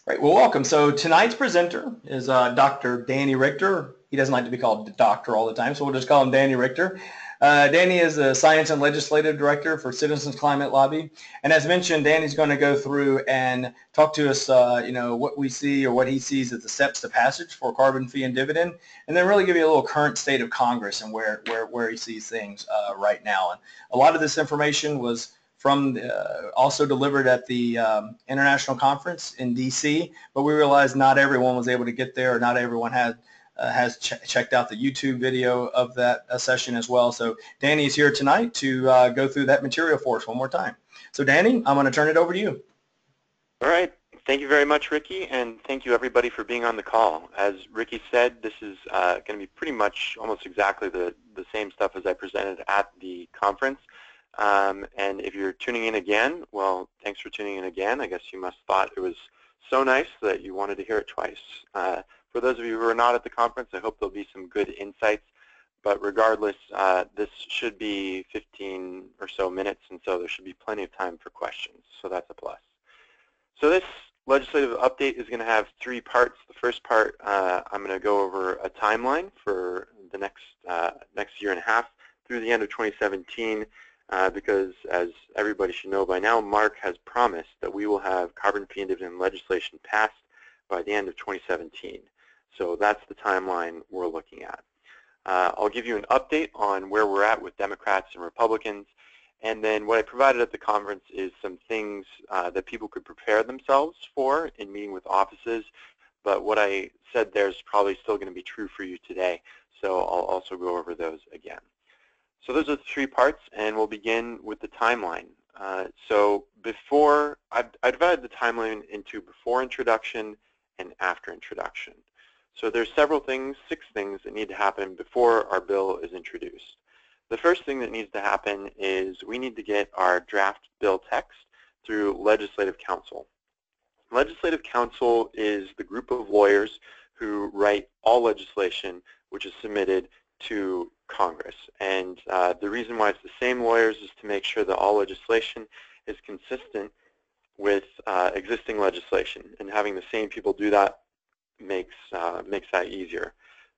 Right. Well, welcome. So tonight's presenter is Dr. Danny Richter. He doesn't like to be called doctor all the time, so we'll just call him Danny Richter. Danny is the Science and Legislative Director for Citizens Climate Lobby. And as mentioned, Danny's going to go through and talk to us, what we see or what he sees as the steps to passage for carbon fee and dividend, and then really give you a little current state of Congress and where he sees things right now. And a lot of this information was from also delivered at the international conference in DC, but we realized not everyone was able to get there, or not everyone has checked out the YouTube video of that session as well. So Danny is here tonight to go through that material for us one more time. So Danny, I'm going to turn it over to you. All right. Thank you very much, Ricky, and thank you everybody for being on the call. As Ricky said, this is going to be pretty much almost exactly the same stuff as I presented at the conference. And if you're tuning in again, well, thanks for tuning in again. I guess you must have thought it was so nice that you wanted to hear it twice. For those of you who are not at the conference, I hope there'll be some good insights. But regardless, this should be 15 or so minutes, and so there should be plenty of time for questions. So that's a plus. So this legislative update is going to have three parts. The first part, I'm going to go over a timeline for the next year and a half through the end of 2017. Because as everybody should know by now, Mark has promised that we will have carbon fee and dividend legislation passed by the end of 2017. So that's the timeline we're looking at. I'll give you an update on where we're at with Democrats and Republicans, and then what I provided at the conference is some things that people could prepare themselves for in meeting with offices, but what I said there is probably still going to be true for you today, so I'll also go over those again. So those are the three parts, and we'll begin with the timeline. So before, I divided the timeline into before introduction and after introduction. So there's several things, 6 things that need to happen before our bill is introduced. The first thing that needs to happen is we need to get our draft bill text through Legislative Council. Legislative Council is the group of lawyers who write all legislation which is submitted to Congress. And the reason why it's the same lawyers is to make sure that all legislation is consistent with existing legislation. And having the same people do that makes that easier.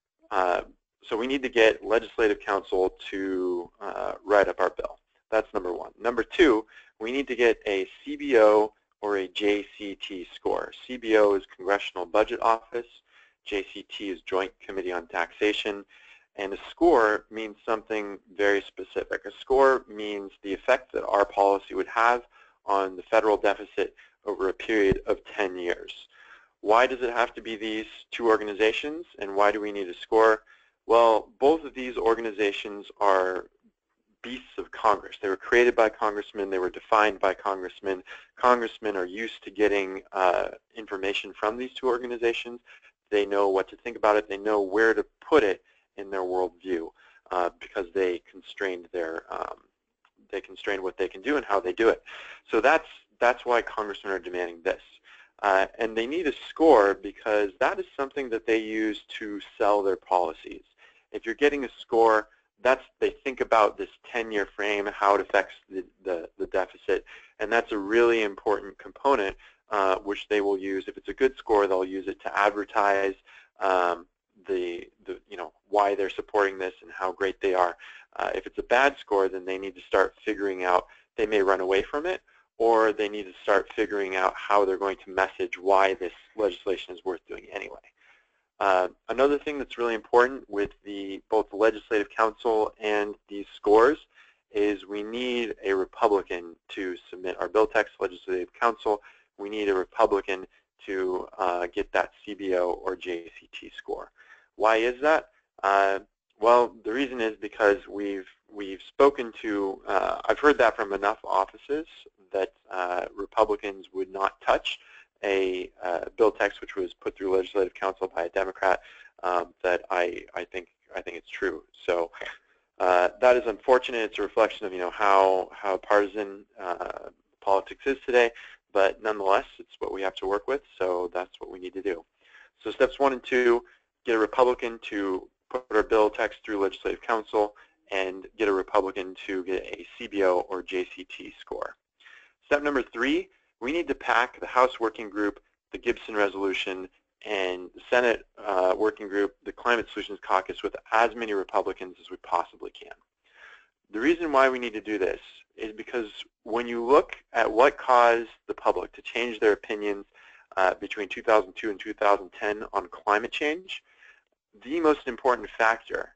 So we need to get Legislative Council to write up our bill. That's number one. Number two, we need to get a CBO or a JCT score. CBO is Congressional Budget Office. JCT is Joint Committee on Taxation. And a score means something very specific. A score means the effect that our policy would have on the federal deficit over a period of 10 years. Why does it have to be these two organizations, and why do we need a score? Well, both of these organizations are beasts of Congress. They were created by congressmen. They were defined by congressmen. Congressmen are used to getting information from these two organizations. They know what to think about it. They know where to put it in their worldview because they constrained what they can do and how they do it. So that's why congressmen are demanding this. And they need a score because that is something that they use to sell their policies. If you're getting a score, they think about this 10-year frame, how it affects the deficit, and that's a really important component which they will use. If it's a good score, they'll use it to advertise why they're supporting this and how great they are. If it's a bad score, then they need to start figuring out, they may run away from it, or they need to start figuring out how they're going to message why this legislation is worth doing anyway. Another thing that's really important with both the Legislative Council and these scores is we need a Republican to submit our bill text to Legislative Council. We need a Republican to get that CBO or JCT score. Why is that? Well, the reason is because we've spoken to, I've heard that from enough offices that Republicans would not touch a bill text which was put through Legislative Council by a Democrat that I think it's true. So that is unfortunate. It's a reflection of how partisan politics is today, but nonetheless, it's what we have to work with. So that's what we need to do. So steps 1 and 2: get a Republican to put our bill text through Legislative Council, and get a Republican to get a CBO or JCT score. Step number 3, we need to pack the House Working Group the Gibson Resolution, and the Senate Working Group, the Climate Solutions Caucus, with as many Republicans as we possibly can. The reason why we need to do this is because when you look at what caused the public to change their opinions between 2002 and 2010 on climate change, the most important factor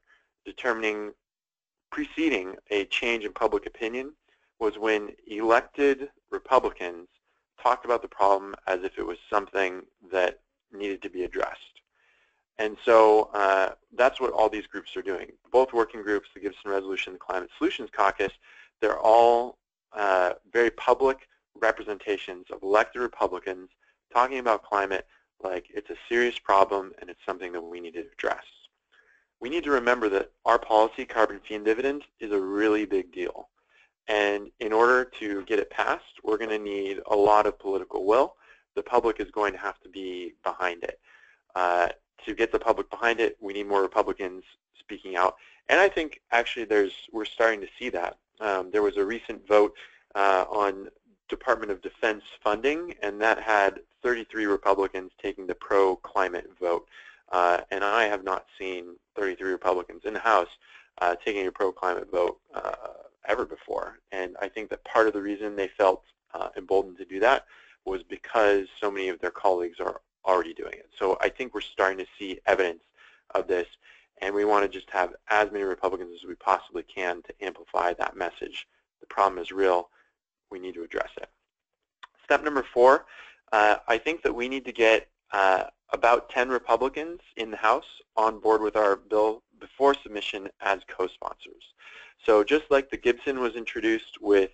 preceding a change in public opinion was when elected Republicans talked about the problem as if it was something that needed to be addressed. And so that's what all these groups are doing. Both working groups, the Gibson Resolution, the Climate Solutions Caucus, they're all very public representations of elected Republicans talking about climate like it's a serious problem and it's something that we need to address. We need to remember that our policy, carbon fee and dividend, is a really big deal. And in order to get it passed, we're going to need a lot of political will. The public is going to have to be behind it. To get the public behind it, we need more Republicans speaking out. And I think actually we're starting to see that. There was a recent vote on Department of Defense funding, and that had 33 Republicans taking the pro-climate vote. And I have not seen 33 Republicans in the House taking a pro-climate vote ever before. And I think that part of the reason they felt emboldened to do that was because so many of their colleagues are already doing it. So I think we're starting to see evidence of this, and we want to just have as many Republicans as we possibly can to amplify that message. The problem is real. We need to address it. Step number 4, I think that we need to get about 10 Republicans in the House on board with our bill before submission as co-sponsors. So just like the Gibson was introduced with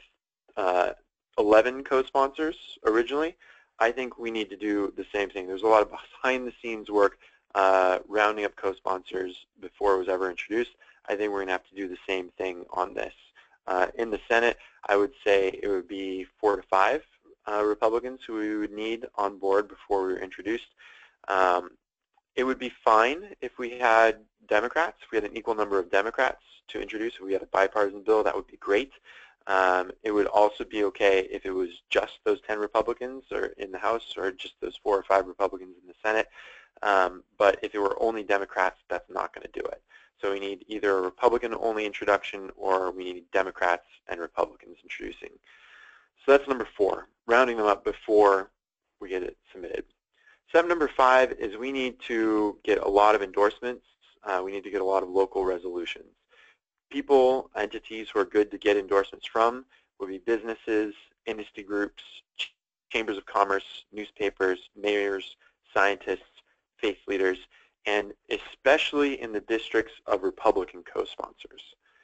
11 co-sponsors originally, I think we need to do the same thing. There's a lot of behind-the-scenes work rounding up co-sponsors before it was ever introduced. I think we're going to have to do the same thing on this. In the Senate, I would say it would be 4 to 5 Republicans who we would need on board before we were introduced. It would be fine if we had Democrats, if we had an equal number of Democrats to introduce. If we had a bipartisan bill, that would be great. It would also be okay if it was just those 10 Republicans or in the House or just those 4 or 5 Republicans in the Senate. But if it were only Democrats, that's not going to do it. So we need either a Republican-only introduction or we need Democrats and Republicans introducing. So that's number 4, rounding them up before we get it submitted. Step number 5 is we need to get a lot of endorsements. We need to get a lot of local resolutions. People, entities who are good to get endorsements from would be businesses, industry groups, chambers of commerce, newspapers, mayors, scientists, faith leaders, and especially in the districts of Republican co-sponsors.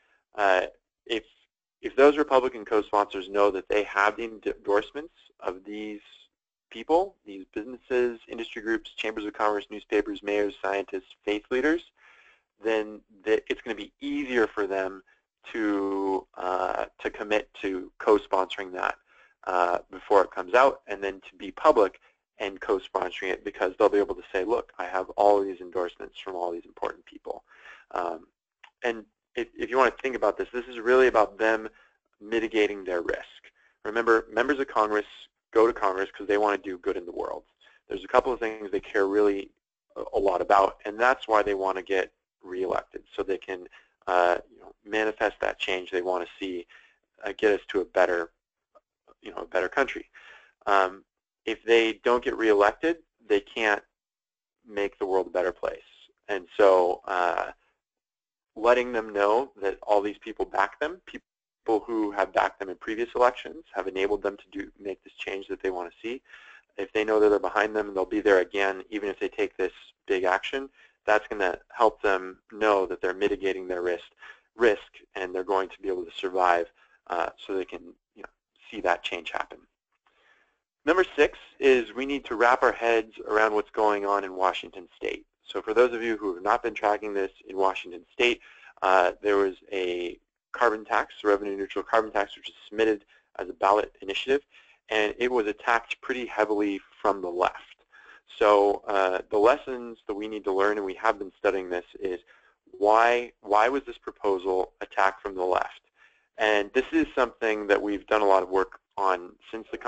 If those Republican co-sponsors know that they have the endorsements of these people, these businesses, industry groups, chambers of commerce, newspapers, mayors, scientists, faith leaders, then it's going to be easier for them to commit to co-sponsoring that before it comes out, and then to be public and co-sponsoring it, because they'll be able to say, look, I have all of these endorsements from all these important people. And if you want to think about this, this is really about them mitigating their risk. Remember, members of Congress go to Congress because they want to do good in the world. There's a couple of things they care really a lot about, and that's why they want to get reelected, so they can manifest that change they want to see, get us to a better, a better country. If they don't get reelected, they can't make the world a better place. And so letting them know that all these people back them, people who have backed them in previous elections, have enabled them to make this change that they want to see. If they know that they're behind them and they'll be there again, even if they take this big action, that's going to help them know that they're mitigating their risk and they're going to be able to survive so they can see that change happen. Number 6 is we need to wrap our heads around what's going on in Washington State. So for those of you who have not been tracking this in Washington State, there was a carbon tax, a revenue neutral carbon tax, which was submitted as a ballot initiative, and it was attacked pretty heavily from the left. So the lessons that we need to learn, and we have been studying this, is why was this proposal attacked from the left? And this is something that we've done a lot of work on since the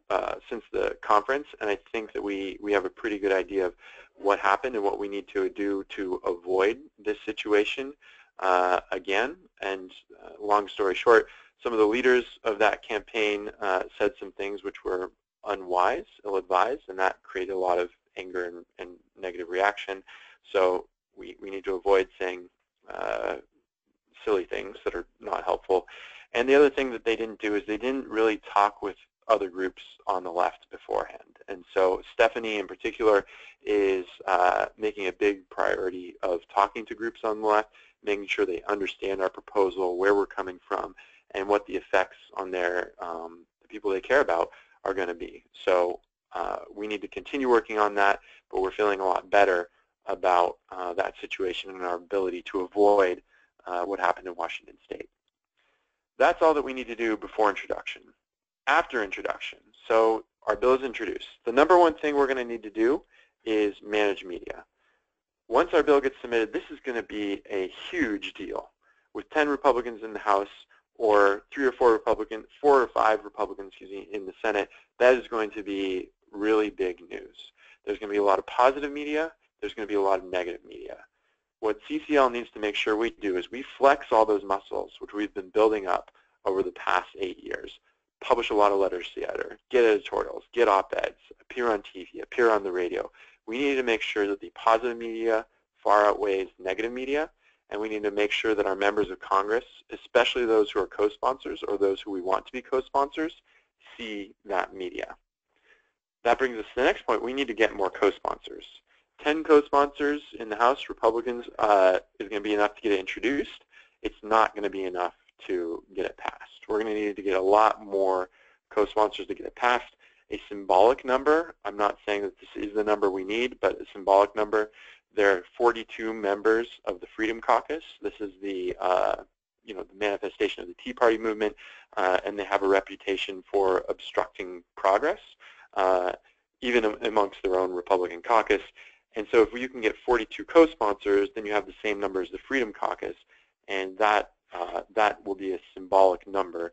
the conference, and I think that we have a pretty good idea of what happened and what we need to do to avoid this situation again. And long story short, some of the leaders of that campaign said some things which were unwise, ill-advised, and that created a lot of anger and negative reaction. So we need to avoid saying silly things that are not helpful. And the other thing that they didn't do is they didn't really talk with other groups on the left beforehand. And so Stephanie in particular is making a big priority of talking to groups on the left, making sure they understand our proposal, where we're coming from, and what the effects on their the people they care about are going to be. So we need to continue working on that, but we're feeling a lot better about that situation and our ability to avoid what happened in Washington State. That's all that we need to do before introduction. After introduction, so our bill is introduced. The number one thing we're going to need to do is manage media. Once our bill gets submitted, this is going to be a huge deal. With 10 Republicans in the House, or 4 or 5 Republicans, in the Senate, that is going to be really big news. There's going to be a lot of positive media. There's going to be a lot of negative media. What CCL needs to make sure we do is we flex all those muscles, which we've been building up over the past 8 years. Publish a lot of letters to the editor, get editorials, get op-eds, appear on TV, appear on the radio. We need to make sure that the positive media far outweighs negative media, and we need to make sure that our members of Congress, especially those who are co-sponsors or those who we want to be co-sponsors, see that media. That brings us to the next point. We need to get more co-sponsors. 10 co-sponsors in the House, Republicans, is going to be enough to get it introduced. It's not going to be enough to get it passed. We're going to need to get a lot more co-sponsors to get it passed. A symbolic number, I'm not saying that this is the number we need, but a symbolic number. There are 42 members of the Freedom Caucus. This is the the manifestation of the Tea Party movement, and they have a reputation for obstructing progress, even amongst their own Republican caucus. And so if you can get 42 co-sponsors, then you have the same number as the Freedom Caucus, and that will be a symbolic number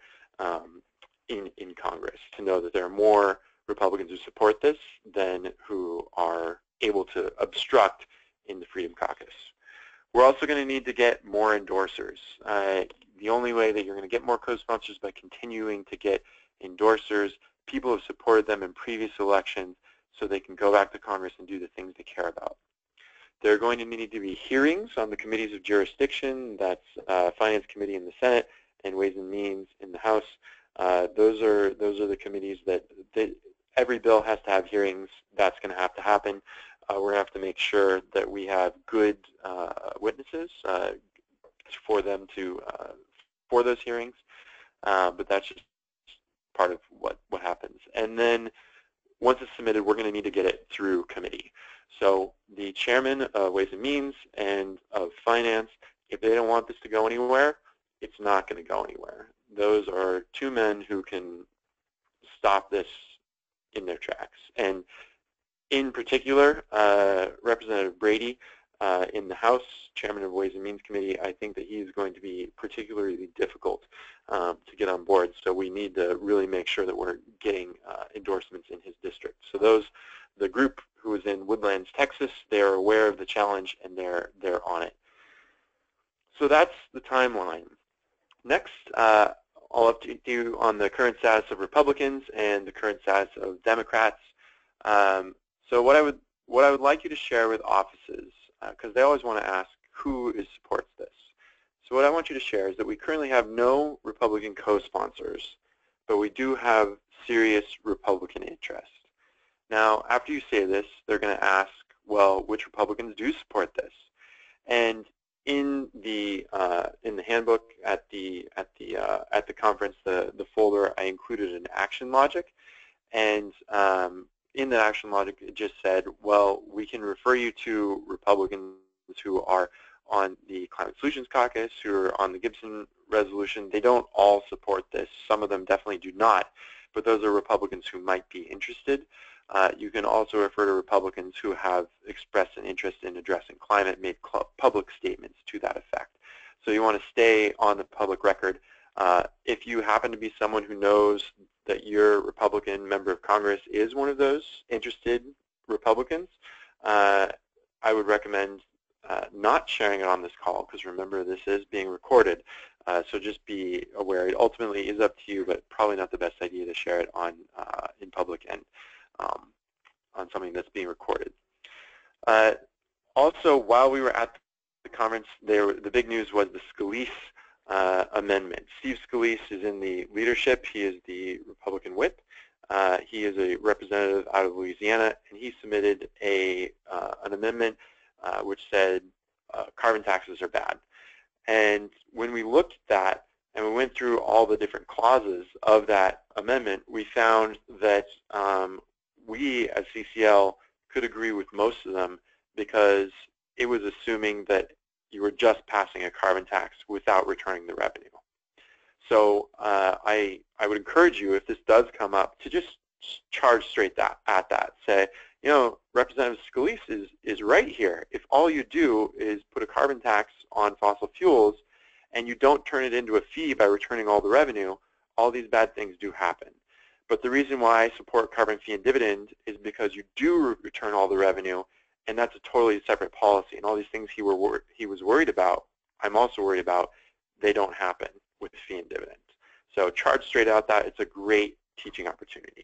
in Congress to know that there are more Republicans who support this than who are able to obstruct in the Freedom Caucus. We're also going to need to get more endorsers. The only way that you're going to get more co-sponsors is by continuing to get endorsers. People have supported them in previous elections so they can go back to Congress and do the things they care about. There are going to need to be hearings on the committees of jurisdiction. That's Finance Committee in the Senate and Ways and Means in the House. Those are the committees that every bill has to have hearings. That's going to have to happen. We're going to have to make sure that we have good witnesses for them for those hearings. But that's just part of what happens. And then once it's submitted, we're going to need to get it through committee. So the chairman of Ways and Means and of Finance, if they don't want this to go anywhere, it's not going to go anywhere. Those are two men who can stop this in their tracks. And in particular, Representative Brady in the House, chairman of Ways and Means Committee, I think that he's going to be particularly difficult to get on board. So we need to really make sure that we're getting endorsements in his district. So the group who is in Woodlands, Texas, they're aware of the challenge and they're on it. So that's the timeline. Next, I'll update you on the current status of Republicans and the current status of Democrats. So what I would like you to share with offices, because they always want to ask who supports this. So what I want you to share is that we currently have no Republican co-sponsors, but we do have serious Republican interest. Now, after you say this, they're going to ask, well, which Republicans do support this? And in the handbook at the conference, the folder, I included an action logic, and in the action logic, it just said, well, we can refer you to Republicans who are on the Climate Solutions Caucus, who are on the Gibson resolution. They don't all support this. Some of them definitely do not, but those are Republicans who might be interested. You can also refer to Republicans who have expressed an interest in addressing climate, made public statements to that effect. So you want to stay on the public record. If you happen to be someone who knows that your Republican member of Congress is one of those interested Republicans, I would recommend not sharing it on this call, because remember, this is being recorded. So just be aware. It ultimately is up to you, but probably not the best idea to share it on in public and on something that's being recorded. Also, while we were at the conference, the big news was the Scalise amendment. Steve Scalise is in the leadership. He is the Republican whip. He is a representative out of Louisiana, and he submitted an amendment which said carbon taxes are bad. And when we looked at that and we went through all the different clauses of that amendment, we found that we as CCL could agree with most of them, because it was assuming that you were just passing a carbon tax without returning the revenue. So I would encourage you, if this does come up, to just charge straight at that. Say, you know, Representative Scalise is right here. If all you do is put a carbon tax on fossil fuels and you don't turn it into a fee by returning all the revenue, all these bad things do happen. But the reason why I support carbon fee and dividend is because you do return all the revenue, and that's a totally separate policy. And all these things he was worried about, I'm also worried about. They don't happen with fee and dividend. So charge straight out that. It's a great teaching opportunity.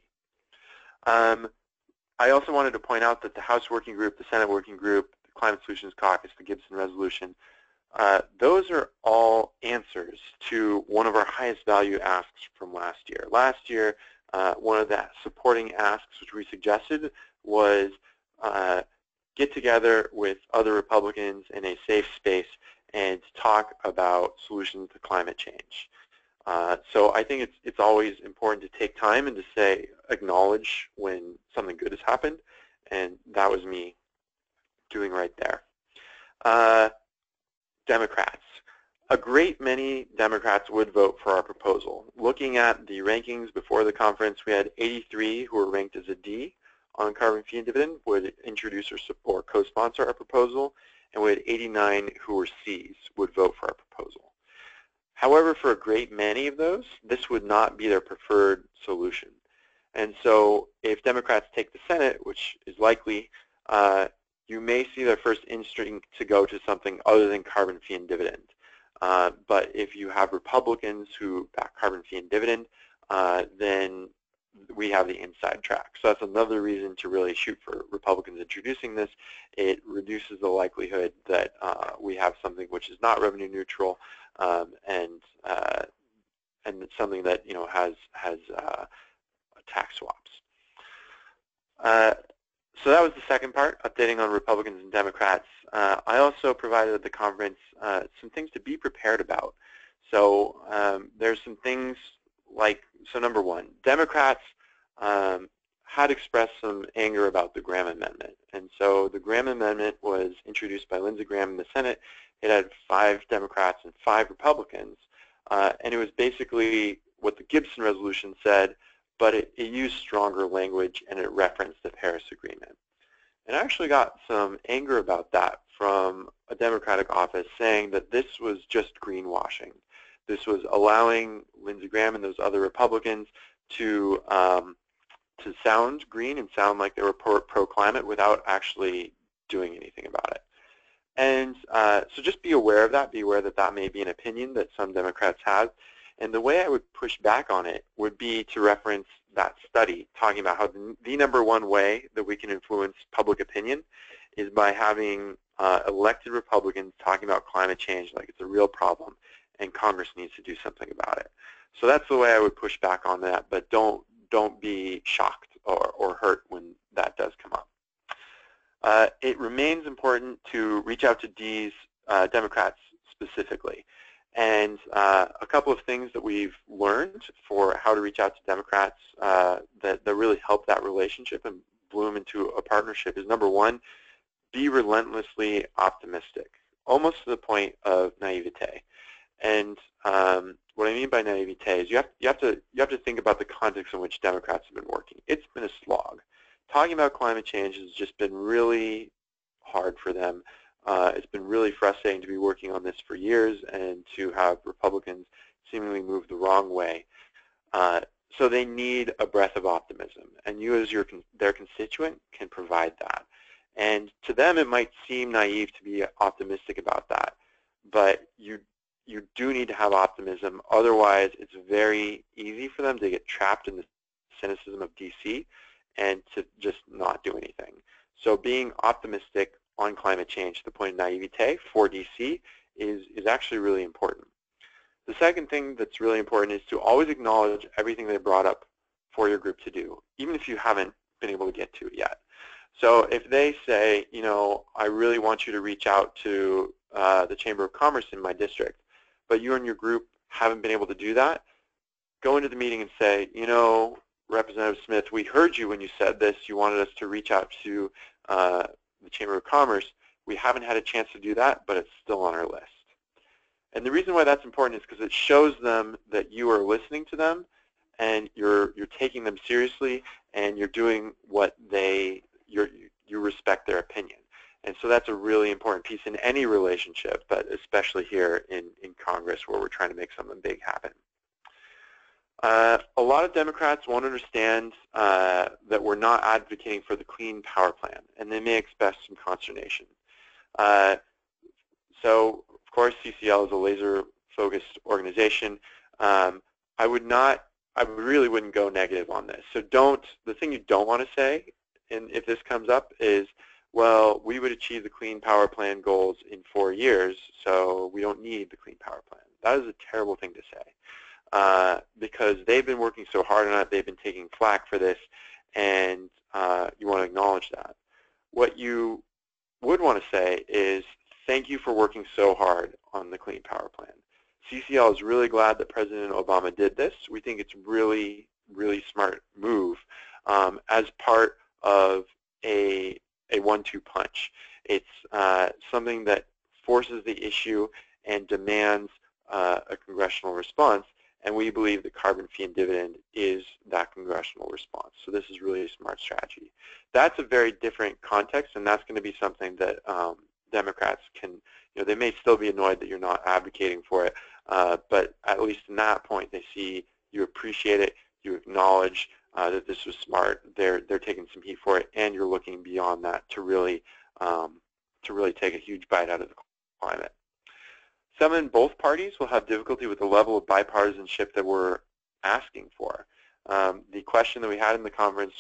I also wanted to point out that the House Working Group, the Senate Working Group, the Climate Solutions Caucus, the Gibson Resolution, those are all answers to one of our highest value asks from last year. Last year, one of the supporting asks which we suggested was get together with other Republicans in a safe space and talk about solutions to climate change. So I think it's always important to take time and to say, acknowledge when something good has happened, and that was me doing right there. Democrats. A great many Democrats would vote for our proposal. Looking at the rankings before the conference, we had 83 who were ranked as a D on carbon fee and dividend, would introduce or co-sponsor our proposal, and we had 89 who were Cs, would vote for our proposal. However, for a great many of those, this would not be their preferred solution. And so if Democrats take the Senate, which is likely, you may see their first instinct to go to something other than carbon fee and dividend. But if you have Republicans who back carbon fee and dividend, then we have the inside track. So that's another reason to really shoot for Republicans introducing this. It reduces the likelihood that we have something which is not revenue neutral, and it's something that has tax swaps. So that was the second part, updating on Republicans and Democrats. I also provided at the conference some things to be prepared about. So there's some things like, so number one, Democrats had expressed some anger about the Graham Amendment. And so the Graham Amendment was introduced by Lindsey Graham in the Senate. It had 5 Democrats and 5 Republicans. And it was basically what the Gibson resolution said, but it used stronger language and it referenced the Paris Agreement. And I actually got some anger about that from a Democratic office, saying that this was just greenwashing. This was allowing Lindsey Graham and those other Republicans to sound green and sound like they were pro-climate without actually doing anything about it. And so just be aware of that. Be aware that that may be an opinion that some Democrats have. And the way I would push back on it would be to reference that study talking about how the number one way that we can influence public opinion is by having elected Republicans talking about climate change like it's a real problem and Congress needs to do something about it. So that's the way I would push back on that, but don't be shocked or hurt when that does come up. It remains important to reach out to D's, Democrats specifically. And a couple of things that we've learned for how to reach out to Democrats that really help that relationship and bloom into a partnership is, number one, be relentlessly optimistic, almost to the point of naivete. And what I mean by naivete is you have to think about the context in which Democrats have been working. It's been a slog. Talking about climate change has just been really hard for them. It's been really frustrating to be working on this for years and to have Republicans seemingly move the wrong way. So they need a breath of optimism, and you as their constituent can provide that. And to them, it might seem naive to be optimistic about that, but you do need to have optimism. Otherwise, it's very easy for them to get trapped in the cynicism of DC and to just not do anything. So being optimistic on climate change to the point of naivete for DC is actually really important. The second thing that's really important is to always acknowledge everything they brought up for your group to do, even if you haven't been able to get to it yet. So if they say, you know, I really want you to reach out to the Chamber of Commerce in my district, but you and your group haven't been able to do that, go into the meeting and say, you know, Representative Smith, we heard you when you said this. You wanted us to reach out to the Chamber of Commerce. We haven't had a chance to do that, but it's still on our list. And the reason why that's important is because it shows them that you are listening to them and you're taking them seriously and you're doing what you respect their opinion. And so that's a really important piece in any relationship, but especially here in Congress where we're trying to make something big happen. A lot of Democrats won't understand that we're not advocating for the Clean Power Plan, and they may express some consternation. So, of course, CCL is a laser-focused organization. I really wouldn't go negative on this. So the thing you don't want to say, and if this comes up, is, well, we would achieve the Clean Power Plan goals in 4 years, so we don't need the Clean Power Plan. That is a terrible thing to say because they've been working so hard on it, they've been taking flack for this, and you want to acknowledge that. What you would want to say is, thank you for working so hard on the Clean Power Plan. CCL is really glad that President Obama did this. We think it's really, really smart move as part of a 1-2 punch. It's something that forces the issue and demands a congressional response, and we believe that carbon fee and dividend is that congressional response. So this is really a smart strategy. That's a very different context, and that's going to be something that Democrats can, you know, they may still be annoyed that you're not advocating for it, but at least in that point they see you appreciate it, you acknowledge that this was smart, they're taking some heat for it, and you're looking beyond that to really take a huge bite out of the climate. Some in both parties will have difficulty with the level of bipartisanship that we're asking for. The question that we had in the conference,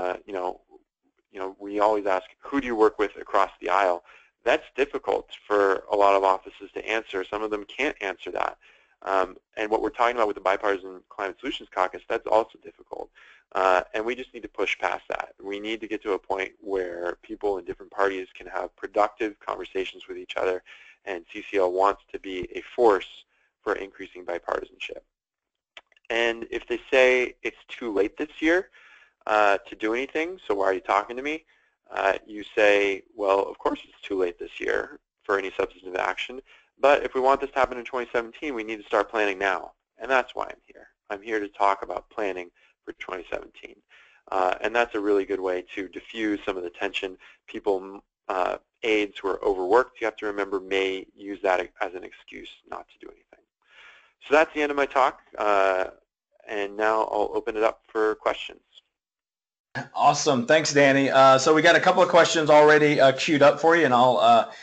we always ask, who do you work with across the aisle? That's difficult for a lot of offices to answer. Some of them can't answer that. And what we're talking about with the Bipartisan Climate Solutions Caucus, that's also difficult. And we just need to push past that. We need to get to a point where people in different parties can have productive conversations with each other, and CCL wants to be a force for increasing bipartisanship. And if they say it's too late this year to do anything, so why are you talking to me? You say, well, of course it's too late this year for any substantive action, but if we want this to happen in 2017, we need to start planning now, and that's why I'm here. I'm here to talk about planning for 2017, and that's a really good way to diffuse some of the tension. People, aides who are overworked, you have to remember, may use that as an excuse not to do anything. So that's the end of my talk, and now I'll open it up for questions. Awesome. Thanks, Danny. So we got a couple of questions already queued up for you, and I'll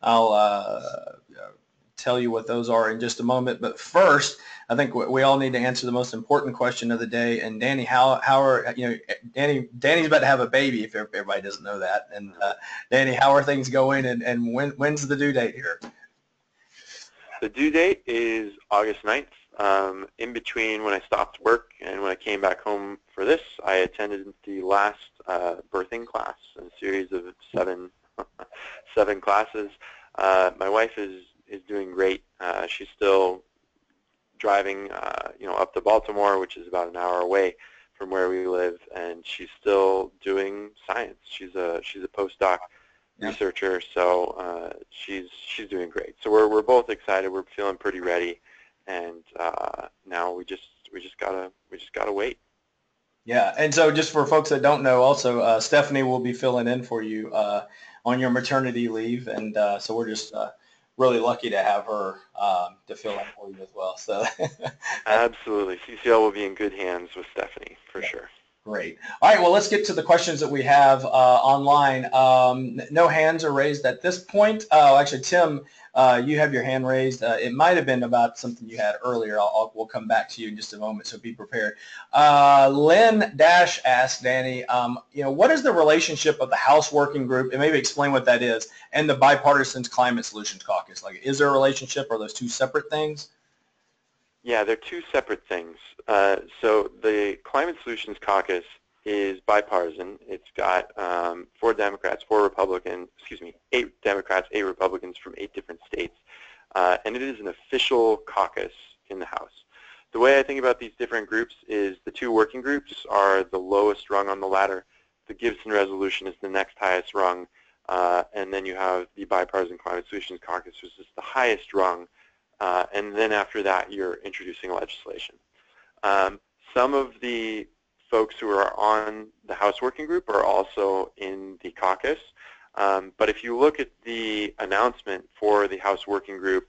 tell you what those are in just a moment. But first, I think we all need to answer the most important question of the day. And Danny, how are Danny's about to have a baby, if everybody doesn't know that. And Danny, how are things going? And when's the due date here? The due date is August 9th. In between when I stopped work and when I came back home for this, I attended the last birthing class in a series of seven classes. My wife is doing great. She's still driving, up to Baltimore, which is about an hour away from where we live, and she's still doing science. She's a postdoc researcher, so she's doing great. So we're both excited. We're feeling pretty ready, and now we just gotta wait. Yeah, and so just for folks that don't know, also Stephanie will be filling in for you on your maternity leave, and so we're just really lucky to have her to fill that for you as well. So Absolutely. CCL will be in good hands with Stephanie, for sure. great. All right, well, let's get to the questions that we have online. No hands are raised at this point. Oh, actually, Tim, you have your hand raised. It might have been about something you had earlier. We'll come back to you in just a moment, so be prepared. Lynn Dash asked, Danny, what is the relationship of the House Working Group, and maybe explain what that is, and the Bipartisan Climate Solutions Caucus? Like, is there a relationship, or are those two separate things? Yeah, they're two separate things. So the Climate Solutions Caucus is bipartisan. It's got 4 Democrats, 4 Republicans, 8 Democrats, 8 Republicans from 8 different states. And it is an official caucus in the House. The way I think about these different groups is the 2 working groups are the lowest rung on the ladder. The Gibson resolution is the next highest rung. And then you have the Bipartisan Climate Solutions Caucus, which is the highest rung. And then after that, you're introducing legislation. Some of the folks who are on the House Working Group are also in the caucus. But if you look at the announcement for the House Working Group,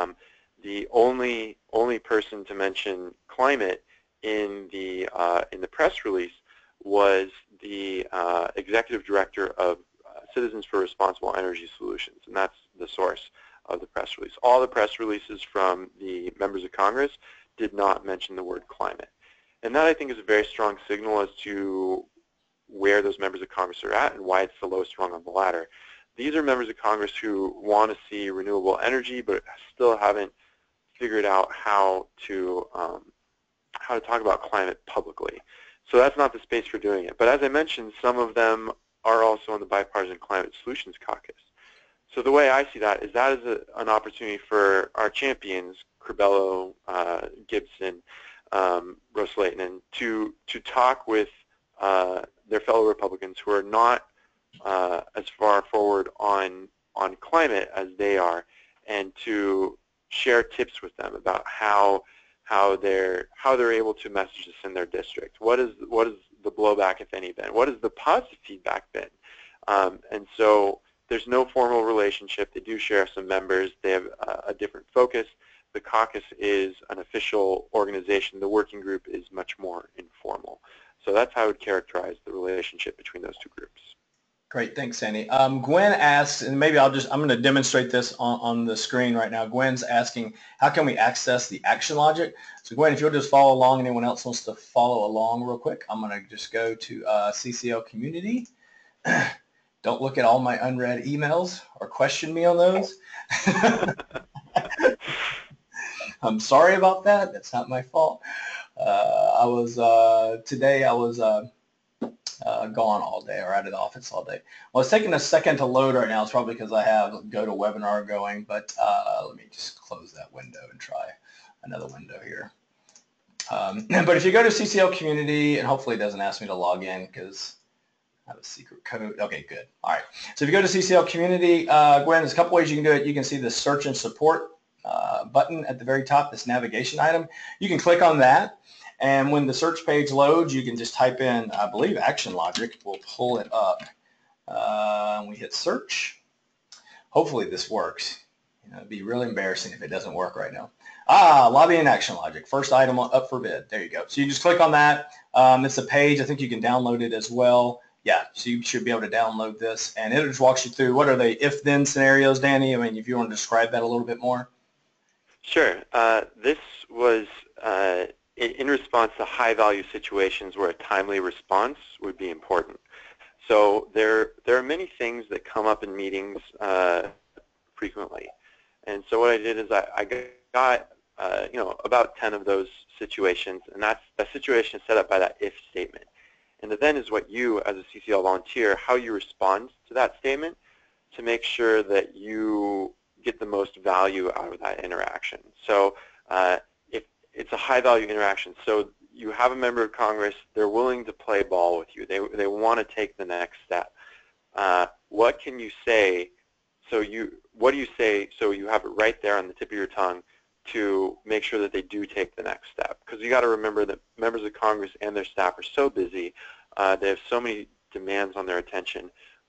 the only person to mention climate in the press release was the executive director of Citizens for Responsible Energy Solutions, and that's the source of the press release. All the press releases from the members of Congress did not mention the word climate. And that, I think, is a very strong signal as to where those members of Congress are at and why it's the lowest rung on the ladder. These are members of Congress who want to see renewable energy but still haven't figured out how to talk about climate publicly. So that's not the space for doing it. But as I mentioned, some of them are also in the Bipartisan Climate Solutions Caucus. So the way I see that is an opportunity for our champions, Curbelo, Gibson, Ros-Lehtinen, to talk with their fellow Republicans who are not as far forward on climate as they are, and to share tips with them about how they're able to message this in their district. What is the blowback, if any, been? What has the positive feedback been? And so there's no formal relationship. They do share some members. They have a different focus. The caucus is an official organization. The working group is much more informal. So that's how I would characterize the relationship between those 2 groups. Great, thanks, Sandy. Gwen asks, and maybe I'm going to demonstrate this on the screen right now. Gwen's asking, how can we access the action logic? So Gwen, if you'll just follow along, anyone else wants to follow along real quick, I'm going to just go to CCL Community. Don't look at all my unread emails or question me on those. I'm sorry about that. That's not my fault. Today I was gone all day, or out of the office all day. Well, it's taking a second to load right now. It's probably because I have GoToWebinar going, but let me just close that window and try another window here. But if you go to CCL Community, and hopefully it doesn't ask me to log in because I have a secret code. Okay, good. All right. So if you go to CCL Community, Gwen, there's a couple ways you can do it. You can see the search and support button at the very top, this navigation item. You can click on that, and when the search page loads, you can just type in, I believe, Action Logic. We'll pull it up. We hit search. Hopefully this works. It'd be really embarrassing if it doesn't work right now. Lobby and Action Logic, first item up for bid. There you go. So you just click on that. It's a page. I think you can download it as well. Yeah, so you should be able to download this, and it just walks you through what are they if-then scenarios, Danny? I mean, if you want to describe that a little bit more. Sure. This was in response to high-value situations where a timely response would be important. So there are many things that come up in meetings frequently, and so what I did is I got about 10 of those situations, and that situation is set up by that if statement. And the then is what you, as a CCL volunteer, how you respond to that statement to make sure that you get the most value out of that interaction. So if it's a high-value interaction, so you have a member of Congress, they're willing to play ball with you. They want to take the next step. What can you say? What do you say so you have it right there on the tip of your tongue to make sure that they do take the next step? Because you got to remember that members of Congress and their staff are so busy. They have so many demands on their attention.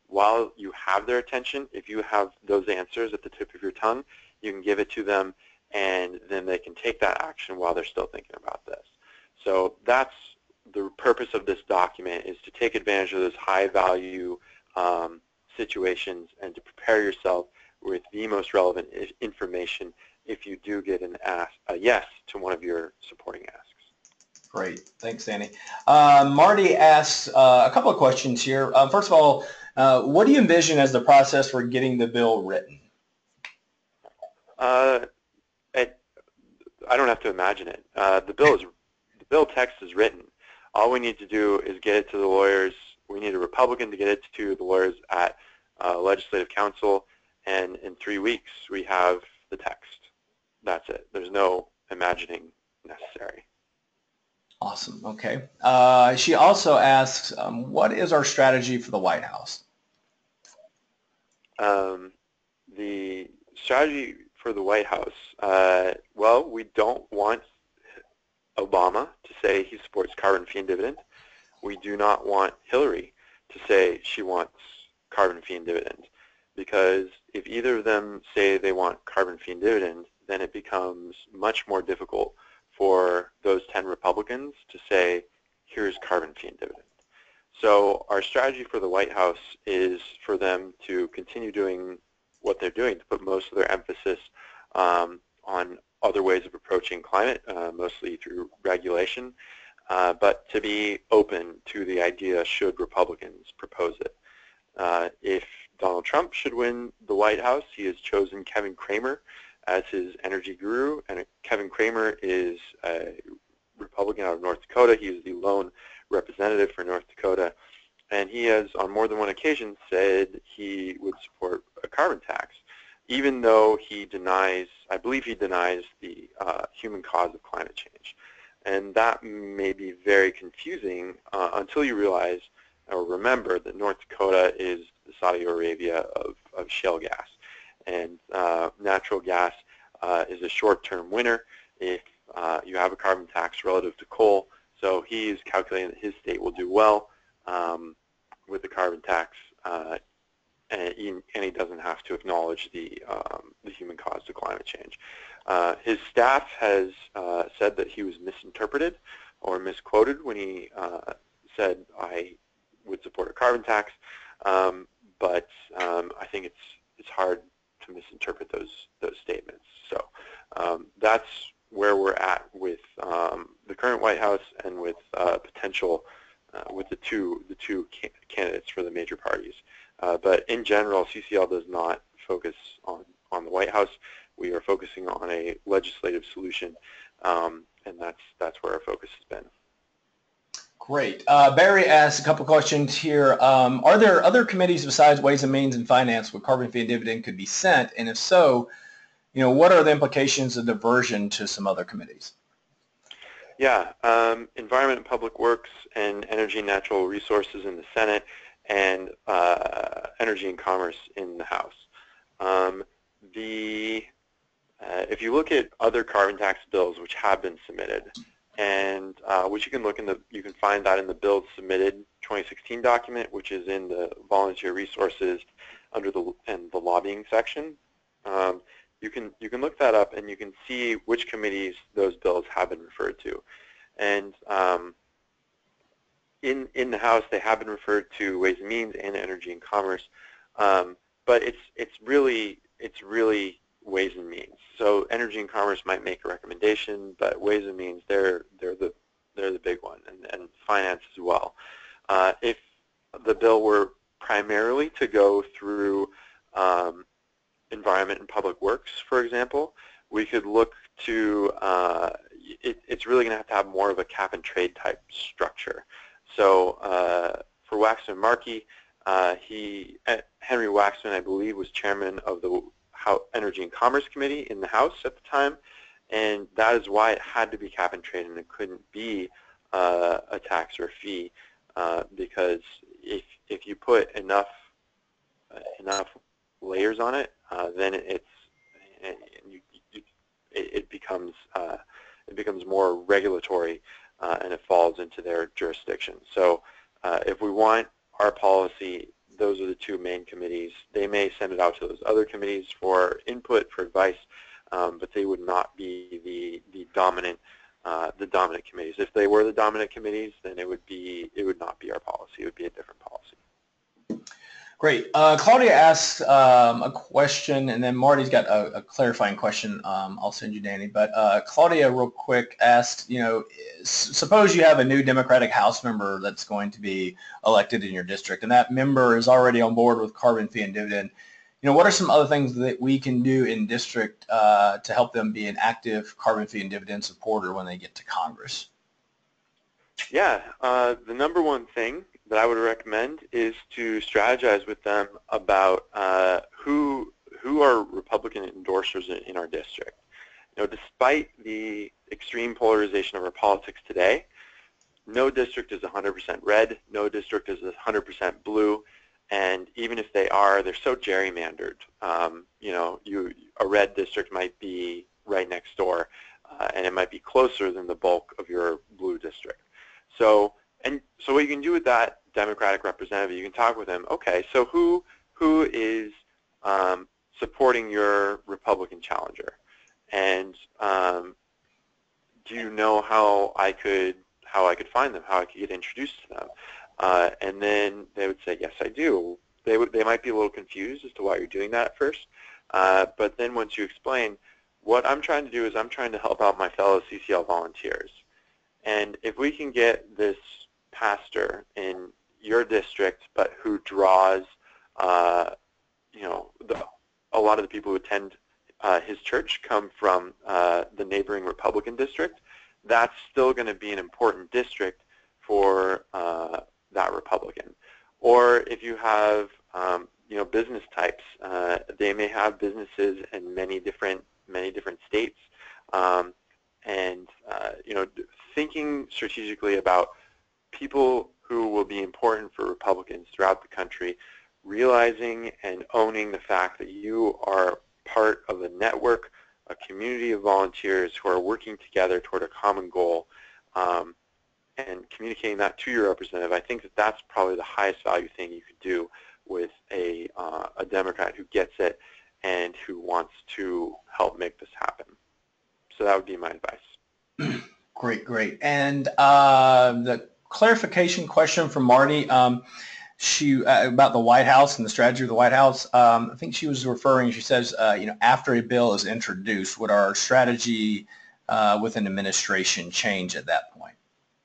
while you have their attention, if you have those answers at the tip of your tongue, you can give it to them, and then they can take that action while they're still thinking about this. So that's the purpose of this document, is to take advantage of those high-value situations and to prepare yourself with the most relevant information if you do get a yes to one of your supporting asks. Great. Thanks, Danny. Marty asks a couple of questions here. First of all, what do you envision as the process for getting the bill written? I don't have to imagine it. The bill text is written. All we need to do is get it to the lawyers. We need a Republican to get it to the lawyers at Legislative Council, and in 3 weeks we have the text. That's it. There's no imagining necessary. Awesome. Okay. She also asks, what is our strategy for the White House? The strategy for the White House, well, we don't want Obama to say he supports carbon fee and dividend. We do not want Hillary to say she wants carbon fee and dividend, because if either of them say they want carbon fee and dividend, then it becomes much more difficult for those 10 Republicans to say, here's carbon fee and dividend. So our strategy for the White House is for them to continue doing what they're doing, to put most of their emphasis on other ways of approaching climate, mostly through regulation, but to be open to the idea should Republicans propose it. If Donald Trump should win the White House, he has chosen Kevin Cramer as his energy guru, and Kevin Cramer is a Republican out of North Dakota. He is the lone representative for North Dakota, and he has on more than one occasion said he would support a carbon tax, even though he denies, I believe he denies the human cause of climate change. And that may be very confusing until you realize or remember that North Dakota is the Saudi Arabia of shale gas. And natural gas is a short-term winner if you have a carbon tax relative to coal. So he's calculating that his state will do well with the carbon tax, and he doesn't have to acknowledge the human cause to climate change. His staff has said that he was misinterpreted or misquoted when he said, I would support a carbon tax, but I think it's hard to misinterpret those statements. So that's where we're at with the current White House and with potential with the two candidates for the major parties. But in general, CCL does not focus on the White House. We are focusing on a legislative solution, and that's where our focus has been. Great. Barry asked a couple questions here. Are there other committees besides Ways and Means and Finance where carbon fee and dividend could be sent? And if so, what are the implications of diversion to some other committees? Yeah, Environment and Public Works and Energy and Natural Resources in the Senate, and Energy and Commerce in the House. If you look at other carbon tax bills which have been submitted, and which you can find that in the bills submitted 2016 document, which is in the volunteer resources under the lobbying section. You can look that up and you can see which committees those bills have been referred to. And in the House, they have been referred to Ways and Means and Energy and Commerce, but it's really Ways and Means. So Energy and Commerce might make a recommendation, but Ways and Means they're the big one, and Finance as well. If the bill were primarily to go through Environment and Public Works, for example, we could look to it's really going to have more of a cap and trade type structure. So for Waxman Markey, Henry Waxman, I believe, was chairman of the Energy and Commerce Committee in the House at the time, and that is why it had to be cap and trade, and it couldn't be a tax or a fee, because if you put enough layers on it, then it becomes more regulatory, and it falls into their jurisdiction. So if we want our policy those are the two main committees. They may send it out to those other committees for input, for advice, but they would not be the dominant committees. If they were the dominant committees, then it would not be our policy. It would be a different policy. Great. Claudia asked a question, and then Marty's got a clarifying question. I'll send you, Danny. But Claudia, real quick, asked, suppose you have a new Democratic House member that's going to be elected in your district, and that member is already on board with carbon fee and dividend. What are some other things that we can do in district to help them be an active carbon fee and dividend supporter when they get to Congress? Yeah, the number one thing that I would recommend is to strategize with them about who are Republican endorsers in our district. Despite the extreme polarization of our politics today, no district is 100% red, no district is 100% blue, and even if they are, they're so gerrymandered. A red district might be right next door, and it might be closer than the bulk of your blue district. So what you can do with that Democratic representative, you can talk with them. Okay, so who is supporting your Republican challenger, and do you know how I could find them, how I could get introduced to them? And then they would say, yes, I do. They might be a little confused as to why you're doing that at first, but then once you explain, what I'm trying to do is I'm trying to help out my fellow CCL volunteers. And if we can get this pastor in your district, but who draws, a lot of the people who attend his church come from the neighboring Republican district, that's still going to be an important district for that Republican. Or if you have, business types, they may have businesses in many different states, thinking strategically about people who will be important for Republicans throughout the country, realizing and owning the fact that you are part of a network, a community of volunteers who are working together toward a common goal, and communicating that to your representative. I think that that's probably the highest value thing you could do with a Democrat who gets it and who wants to help make this happen. So that would be my advice. Great. And the clarification question from Marty, she about the White House and the strategy of the White House. I think she was referring. She says, after a bill is introduced, would our strategy with an administration change at that point?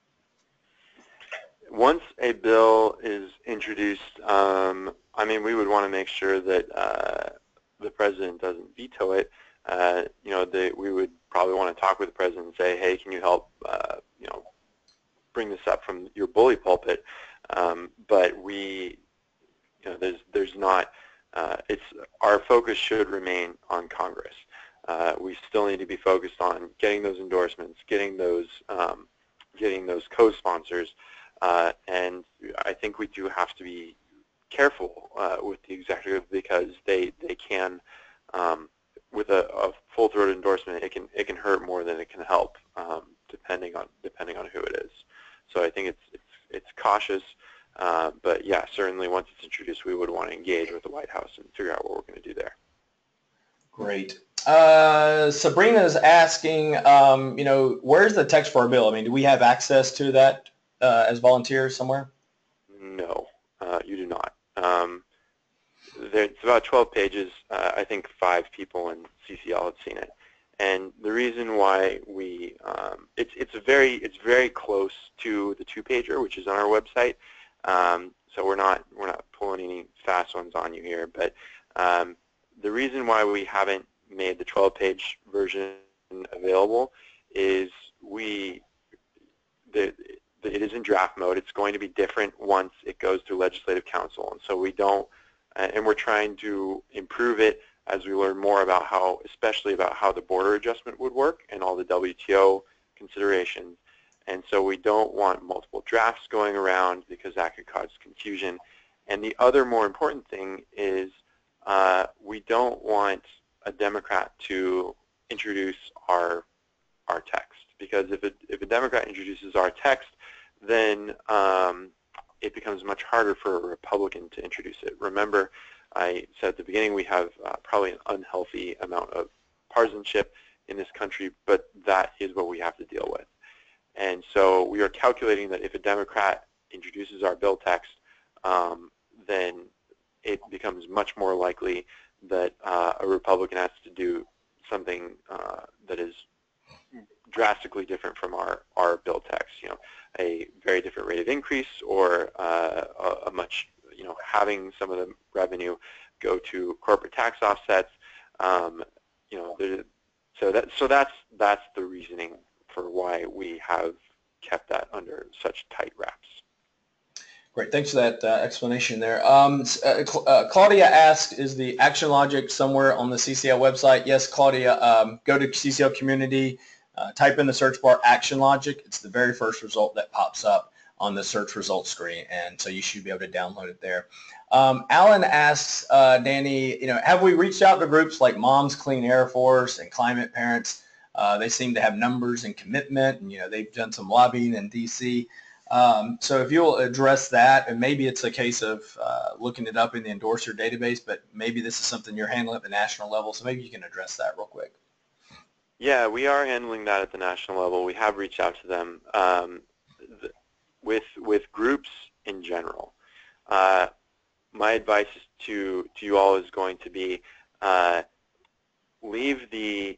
Once a bill is introduced, we would want to make sure that the president doesn't veto it. We would probably want to talk with the president and say, hey, can you help, bring this up from your bully pulpit? But there's not. Our focus should remain on Congress. We still need to be focused on getting those endorsements, getting those co-sponsors, and I think we do have to be careful with the executive because they can, with a full-throated endorsement, it can hurt more than it can help, depending on who it is. So I think it's cautious, but yeah, certainly once it's introduced, we would want to engage with the White House and figure out what we're going to do there. Great. Sabrina is asking, where's the text for our bill? Do we have access to that as volunteers somewhere? No, you do not. It's about 12 pages. I think 5 people in CCL have seen it. And the reason why it's very close to the 2-pager, which is on our website. So we're not pulling any fast ones on you here. But the reason why we haven't made the 12-page version available is it is in draft mode. It's going to be different once it goes through Legislative Council, and so we're trying to improve it as we learn more about especially about how the border adjustment would work and all the WTO considerations. And so we don't want multiple drafts going around because that could cause confusion. And the other more important thing is we don't want a Democrat to introduce our text, because if a Democrat introduces our text, then it becomes much harder for a Republican to introduce it. Remember, I said at the beginning we have probably an unhealthy amount of partisanship in this country, but that is what we have to deal with. And so we are calculating that if a Democrat introduces our bill text, then it becomes much more likely that a Republican has to do something that is drastically different from our bill text. You know, a very different rate of increase, or a much, you know, having some of the revenue go to corporate tax offsets. You know, so that's the reasoning for why we have kept that under such tight wraps. Great, thanks for that explanation there. Claudia asked, is the Action Logic somewhere on the CCL website? Yes, Claudia, go to CCL Community, type in the search bar Action Logic. It's the very first result that pops up on the search results screen, and so you should be able to download it there. Alan asks, Danny, you know, have we reached out to groups like Moms Clean Air Force and Climate Parents? They seem to have numbers and commitment, and you know, they've done some lobbying in DC. So if you'll address that, and maybe it's a case of looking it up in the endorser database, but maybe this is something you're handling at the national level, so maybe you can address that real quick. Yeah, we are handling that at the national level. We have reached out to them with groups in general. My advice to you all is going to be leave the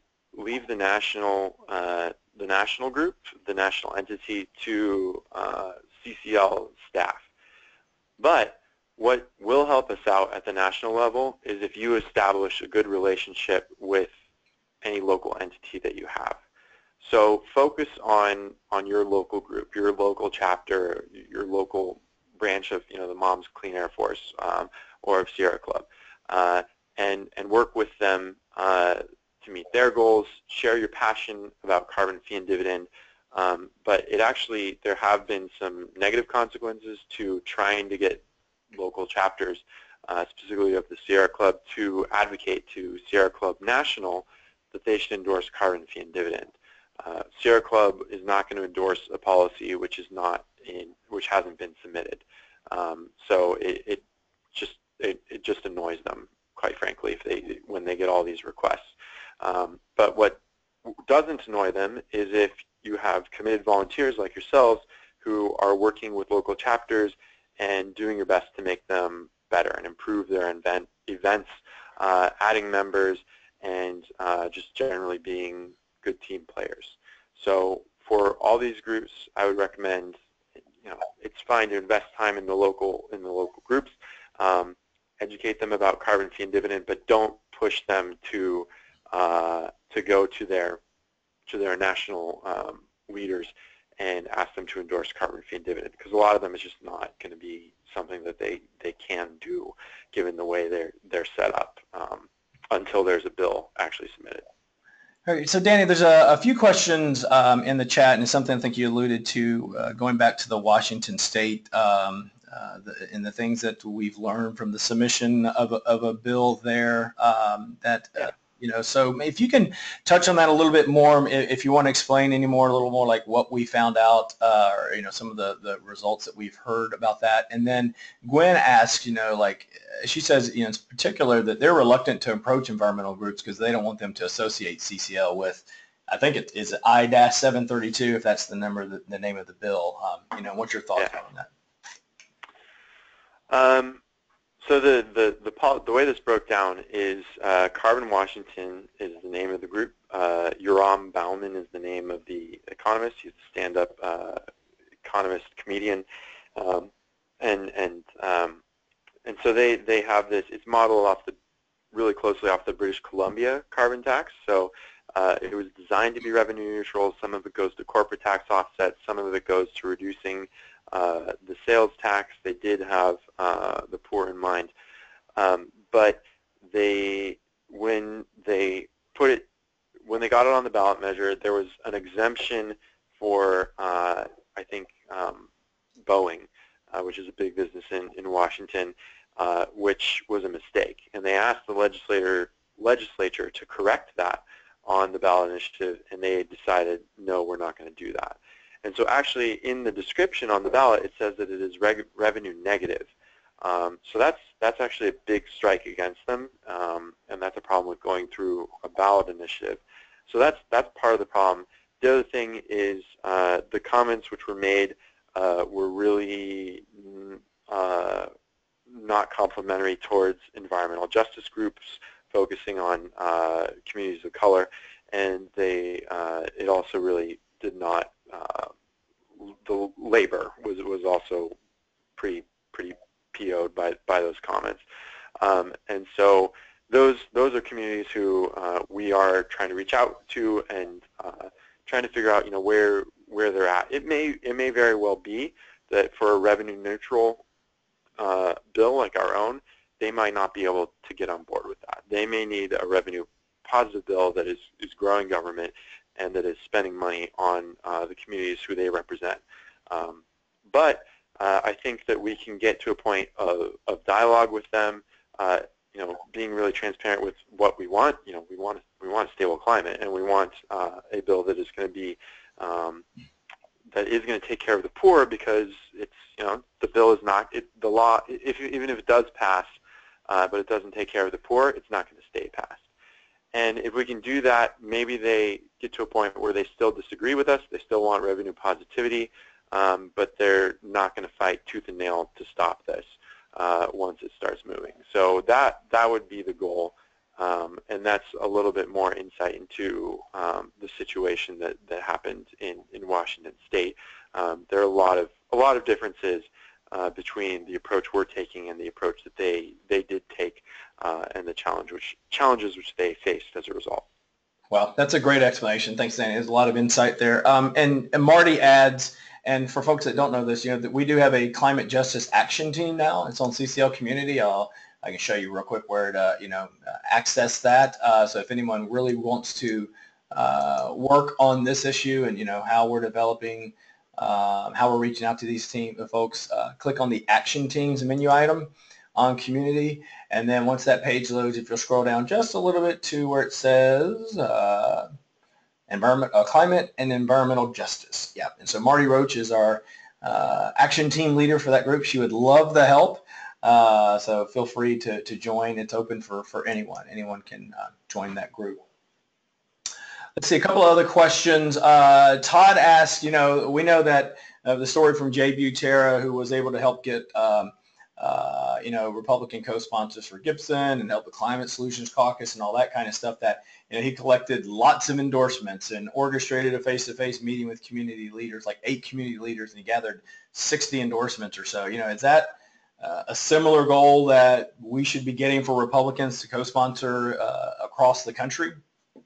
national group, the national entity, to CCL staff. But what will help us out at the national level is if you establish a good relationship with any local entity that you have. So focus on your local group, your local chapter, your local branch of, you know, the Moms Clean Air Force or of Sierra Club, and work with them to meet their goals, share your passion about carbon fee and dividend. But there have been some negative consequences to trying to get local chapters, specifically of the Sierra Club, to advocate to Sierra Club National that they should endorse carbon fee and dividend. Sierra Club is not going to endorse a policy which hasn't been submitted. So it just annoys them, quite frankly, when they get all these requests. But what doesn't annoy them is if you have committed volunteers like yourselves who are working with local chapters and doing your best to make them better and improve their events, adding members, and just generally being good team players. So for all these groups, I would recommend, you know, it's fine to invest time in the local groups, educate them about carbon fee and dividend, but don't push them to go to their national leaders and ask them to endorse carbon fee and dividend, because a lot of them is just not going to be something that they can do given the way they're set up until there's a bill actually submitted. All right, so Danny, there's a few questions in the chat, and it's something I think you alluded to, going back to the Washington State and the things that we've learned from the submission of a bill there. You know, so if you can touch on that a little bit more, if you want to explain a little more like what we found out, or, you know, some of the results that we've heard about that. And then Gwen asks, you know, like she says, you know, in particular that they're reluctant to approach environmental groups because they don't want them to associate CCL with, I think it is I-732, if that's the name of the bill. You know, what's your thoughts on that? So the way this broke down is Carbon Washington is the name of the group. Yoram Bauman is the name of the economist. He's a stand-up economist, comedian, and so they have this. It's modeled really closely off the British Columbia carbon tax. So it was designed to be revenue neutral. Some of it goes to corporate tax offsets. Some of it goes to reducing the sales tax. They did have the poor in mind, but when they got it on the ballot measure, there was an exemption for I think Boeing, which is a big business in Washington, which was a mistake, and they asked the legislature to correct that on the ballot initiative, and they decided, no, we're not going to do that. And so actually in the description on the ballot, it says that it is revenue negative. So that's actually a big strike against them, and that's a problem with going through a ballot initiative. So that's part of the problem. The other thing is the comments which were made were really not complimentary towards environmental justice groups focusing on communities of color, and it also really did not. The labor was also pretty PO'd by those comments, and so those are communities who we are trying to reach out to and trying to figure out where they're at. It may very well be that for a revenue neutral bill like our own, they might not be able to get on board with that. They may need a revenue positive bill that is growing government and that is spending money on the communities who they represent. But I think that we can get to a point of dialogue with them, being really transparent with what we want. We want a stable climate, and we want a bill that is going to be that is going to take care of the poor, because it's the bill is not the law. Even if it does pass, but it doesn't take care of the poor, it's not going to stay passed. And if we can do that, maybe they get to a point where they still disagree with us. They still want revenue positivity, but they're not going to fight tooth and nail to stop this once it starts moving. So that would be the goal, and that's a little bit more insight into the situation that happened in Washington State. There are a lot of differences between the approach we're taking and the approach that they did take, and the challenges which they faced as a result. Well, that's a great explanation. Thanks, Danny. There's a lot of insight there. And Marty adds, and for folks that don't know this, that we do have a climate justice action team now. It's on CCL Community. I can show you real quick where to access that. So if anyone really wants to work on this issue and how we're developing, how we're reaching out to these folks, click on the action teams menu item on community, and then once that page loads, if you'll scroll down just a little bit to where it says climate and environmental justice. Yeah, and so Marty Roach is our action team leader for that group. She would love the help, so feel free to join. It's open for anyone. Anyone can join that group. Let's see, a couple of other questions. Todd asked, we know that the story from Jay Butera, who was able to help get Republican co-sponsors for Gibson and help the Climate Solutions Caucus and all that kind of stuff, that he collected lots of endorsements and orchestrated a face-to-face meeting with community leaders, like 8 community leaders, and he gathered 60 endorsements or so. Is that a similar goal that we should be getting for Republicans to co-sponsor across the country?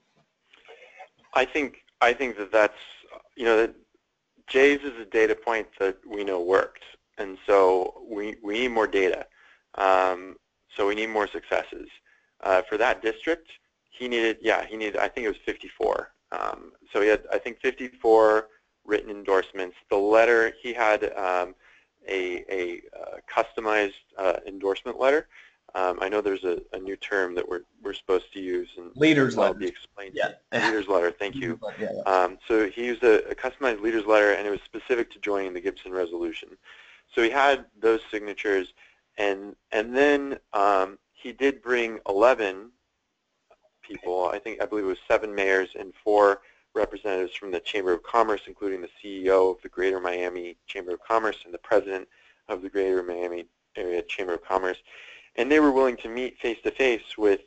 I think that's that Jay's is a data point that we know worked, and so we need more data. So we need more successes. For that district, he needed I think it was 54. So he had, I think, 54 written endorsements. The letter, he had a customized endorsement letter. I know there's a new term that we're supposed to use, and leaders letter. Be explained. Yeah. Leaders letter. Thank you. Yeah. So he used a customized leaders letter, and it was specific to joining the Gibson resolution. So he had those signatures, and then he did bring 11 people. I believe it was 7 mayors and 4 representatives from the Chamber of Commerce, including the CEO of the Greater Miami Chamber of Commerce and the president of the Greater Miami Area Chamber of Commerce. And they were willing to meet face-to-face with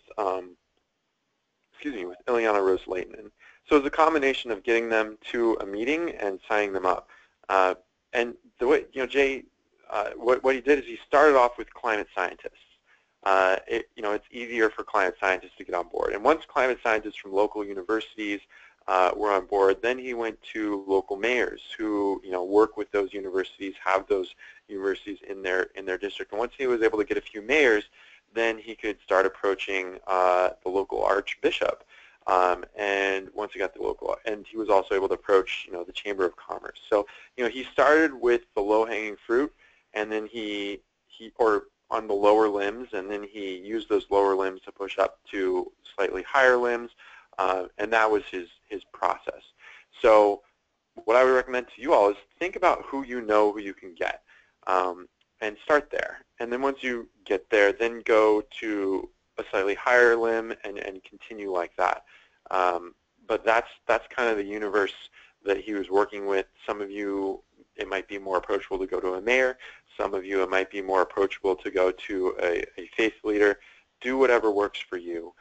Ileana Rose Leighton. So it was a combination of getting them to a meeting and signing them up. And the way, Jay, what he did is he started off with climate scientists. It's easier for climate scientists to get on board. And once climate scientists from local universities were on board, then he went to local mayors who, work with those universities, have those universities in their district. And once he was able to get a few mayors, then he could start approaching the local archbishop. And once he got the local, and he was also able to approach, the Chamber of Commerce. So, he started with the low-hanging fruit, and then or on the lower limbs, and then he used those lower limbs to push up to slightly higher limbs, and that was his process. So what I would recommend to you all is think about who you know who you can get, and start there. And then once you get there, then go to a slightly higher limb and continue like that. But that's kind of the universe that he was working with. Some of you, it might be more approachable to go to a mayor. Some of you, it might be more approachable to go to a faith leader. Do whatever works for you.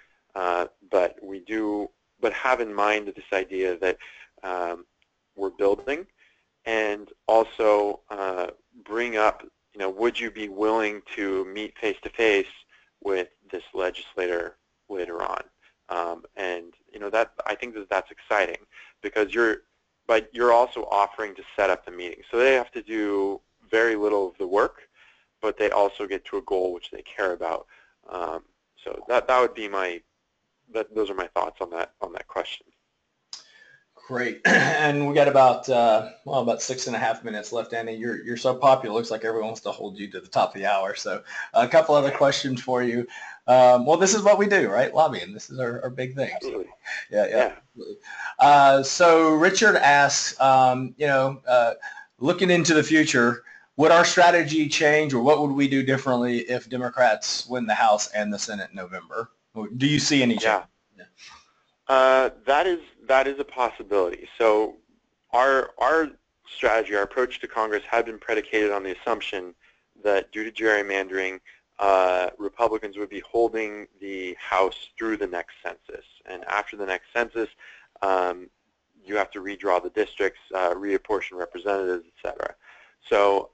But have in mind this idea that we're building, and also bring up, would you be willing to meet face-to-face with this legislator later on? And that, I think that's exciting, because you're also offering to set up the meeting. So they have to do very little of the work, but they also get to a goal which they care about. So that would be those are my thoughts on that question. Great. And we got about 6.5 minutes left, Andy. You're so popular. Looks like everyone wants to hold you to the top of the hour. So a couple other questions for you. Well, this is what we do, right? Lobbying. This is our big thing. Absolutely. So, so Richard asks, looking into the future, would our strategy change, or what would we do differently if Democrats win the House and the Senate in November? Do you see any change? Yeah. That is a possibility. So our strategy, our approach to Congress had been predicated on the assumption that due to gerrymandering, Republicans would be holding the House through the next census. And after the next census, you have to redraw the districts, reapportion representatives, etc. So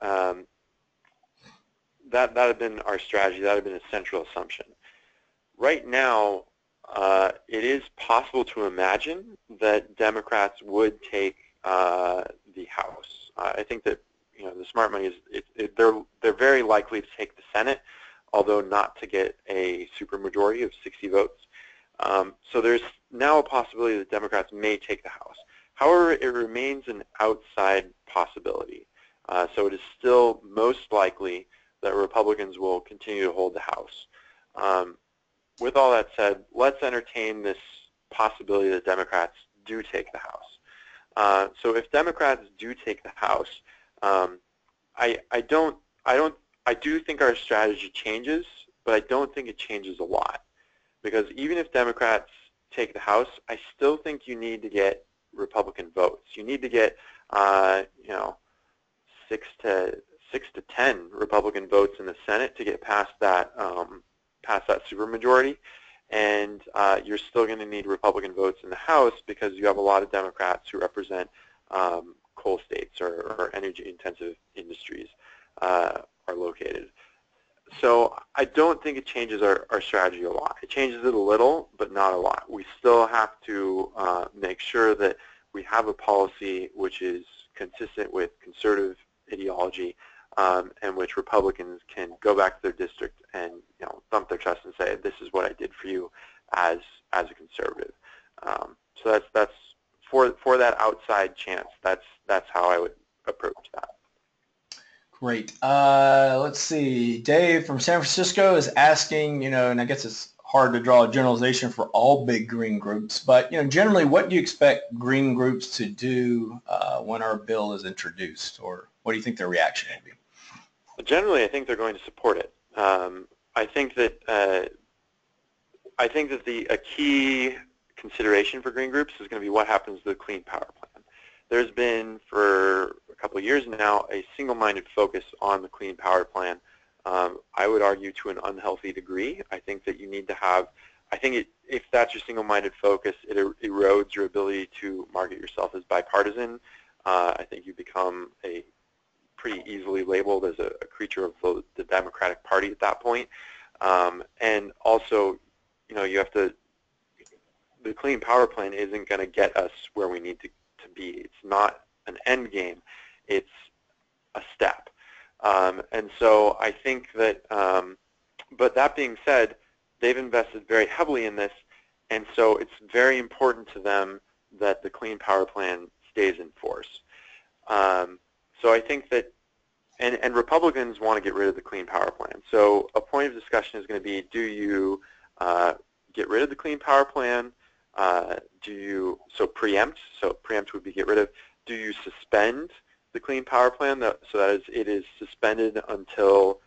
that had been our strategy. That had been a central assumption. Right now, it is possible to imagine that Democrats would take the House. I think that the smart money is they're very likely to take the Senate, although not to get a supermajority of 60 votes. So there's now a possibility that Democrats may take the House. However, it remains an outside possibility. So it is still most likely that Republicans will continue to hold the House. With all that said, let's entertain this possibility that Democrats do take the House. So if Democrats do take the House, I do think our strategy changes, but I don't think it changes a lot, because even if Democrats take the House, I still think you need to get Republican votes. You need to get 6 to 10 Republican votes in the Senate to get past that supermajority, and you're still going to need Republican votes in the House because you have a lot of Democrats who represent coal states or energy-intensive industries are located. So I don't think it changes our strategy a lot. It changes it a little, but not a lot. We still have to make sure that we have a policy which is consistent with conservative ideology, and which Republicans can go back to their district and thump their chest and say, "This is what I did for you as a conservative." So that's for that outside chance. That's how I would approach that. Great. Let's see. Dave from San Francisco is asking, and I guess it's hard to draw a generalization for all big green groups, but generally, what do you expect green groups to do when our bill is introduced, or what do you think their reaction will be? Generally, I think they're going to support it. I think that a key consideration for green groups is going to be what happens to the Clean Power Plan. There's been, for a couple of years now, a single-minded focus on the Clean Power Plan. I would argue to an unhealthy degree. I think that you need to have, if that's your single-minded focus, it erodes your ability to market yourself as bipartisan. I think you become pretty easily labeled as a creature of the Democratic Party at that point. And also, you have to, the Clean Power Plan isn't going to get us where we need to be. It's not an end game. It's a step. And so I think that, but that being said, they've invested very heavily in this, and so it's very important to them that the Clean Power Plan stays in force. So I think that, and Republicans want to get rid of the Clean Power Plan. So a point of discussion is going to be, do you get rid of the Clean Power Plan? So preempt would be get rid of. do you suspend the Clean Power Plan so that it is suspended until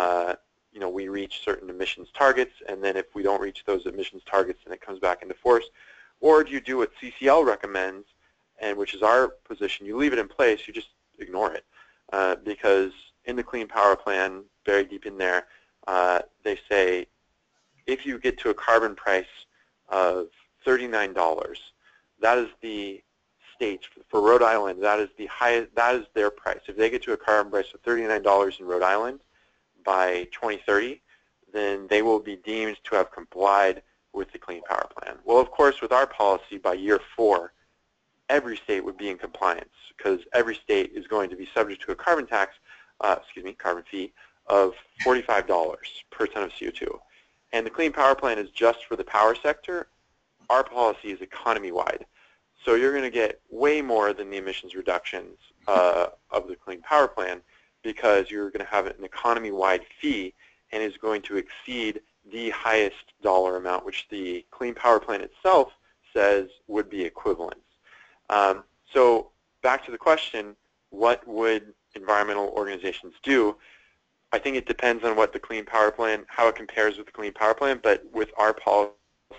we reach certain emissions targets, and then if we don't reach those emissions targets, then it comes back into force? Or do you do what CCL recommends, and which is our position? You leave it in place, you just ignore it, because in the Clean Power Plan, very deep in there, they say if you get to a carbon price of $39, that is the states for Rhode Island. That is the highest. That is their price. If they get to a carbon price of $39 in Rhode Island by 2030, then they will be deemed to have complied with the Clean Power Plan. Well, of course, with our policy, by year 4, every state would be in compliance because every state is going to be subject to a carbon tax, carbon fee of $45 per ton of CO2. And the Clean Power Plan is just for the power sector. Our policy is economy-wide. So you're going to get way more than the emissions reductions of the Clean Power Plan because you're going to have an economy-wide fee and is going to exceed the highest dollar amount, which the Clean Power Plan itself says would be equivalence. So back to the question, what would environmental organizations do? I think it depends on what the Clean Power Plan, how it compares with the Clean Power Plan, but with our policy,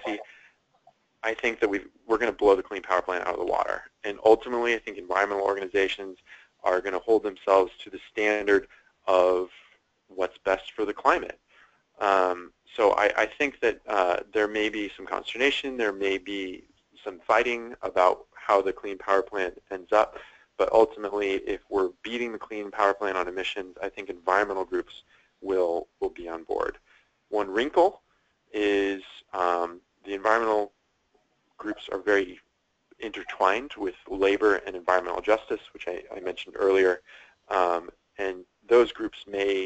I think that we're going to blow the Clean Power Plan out of the water. And ultimately, I think environmental organizations are going to hold themselves to the standard of what's best for the climate. So I think that there may be some consternation, there may be some fighting about how the Clean Power Plan ends up, but ultimately, if we're beating the Clean Power Plan on emissions, I think environmental groups will be on board. One wrinkle is the environmental groups are very intertwined with labor and environmental justice, which I mentioned earlier, and those groups may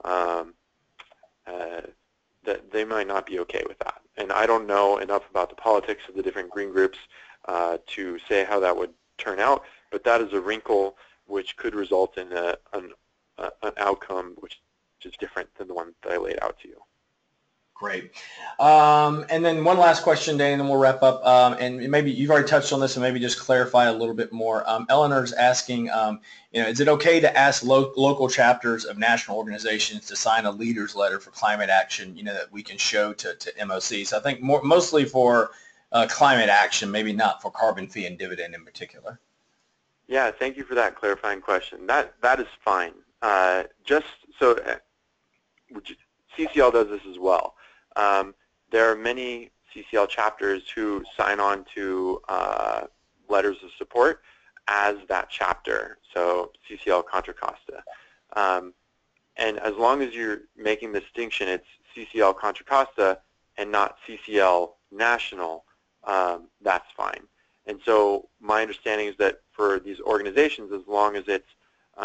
that they might not be okay with that. And I don't know enough about the politics of the different green groups to say how that would turn out, but that is a wrinkle which could result in an outcome which is different than the one that I laid out to you. Great. And then one last question, Danny, and then we'll wrap up. And maybe you've already touched on this, and maybe just clarify a little bit more. Eleanor's asking, is it okay to ask local chapters of national organizations to sign a leader's letter for climate action, that we can show to MOC? So I think mostly for climate action, maybe not for carbon fee and dividend in particular. Yeah, thank you for that clarifying question. That is fine. Just so CCL does this as well. There are many CCL chapters who sign on to letters of support as that chapter, so CCL Contra Costa. And as long as you're making the distinction, it's CCL Contra Costa and not CCL National, that's fine. And so my understanding is that for these organizations, as long as it's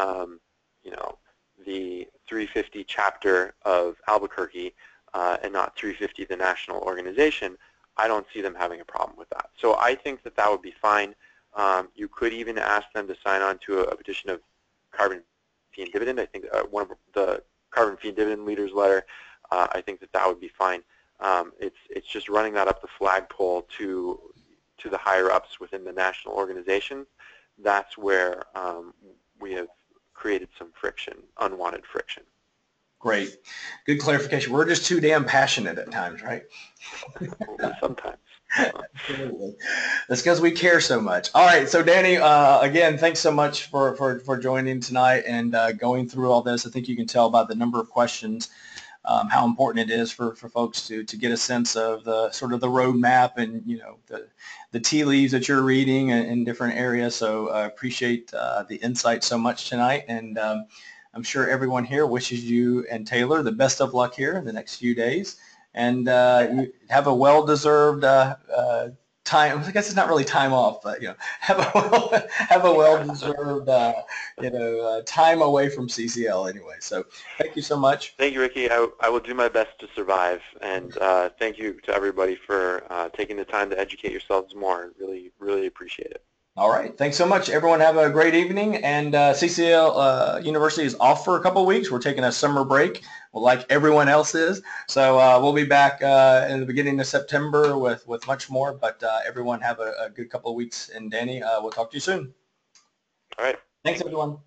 the 350 chapter of Albuquerque and not 350 the national organization, I don't see them having a problem with that. So I think that that would be fine. You could even ask them to sign on to a petition of carbon fee and dividend. I think one of the carbon fee and dividend leaders letter, I think that that would be fine. It's just running that up the flagpole to the higher ups within the national organization. That's where we have created some friction, unwanted friction. Great. Good clarification. We're just too damn passionate at times, right? Sometimes. Absolutely. That's because we care so much. All right. So, Danny, again, thanks so much for joining tonight and going through all this. I think you can tell by the number of questions how important it is for folks to get a sense of the sort of the roadmap and, the tea leaves that you're reading in different areas. So I appreciate the insight so much tonight. And I'm sure everyone here wishes you and Taylor the best of luck here in the next few days. And you have a well-deserved time. I guess it's not really time off, but have a well-deserved time away from CCL anyway. So thank you so much. Thank you, Ricky. I will do my best to survive, and thank you to everybody for taking the time to educate yourselves more. Really, really appreciate it. All right. Thanks so much. Everyone have a great evening. And CCL University is off for a couple of weeks. We're taking a summer break, like everyone else is. So we'll be back in the beginning of September with much more. But everyone have a good couple of weeks. And Danny, we'll talk to you soon. All right. Thanks, everyone.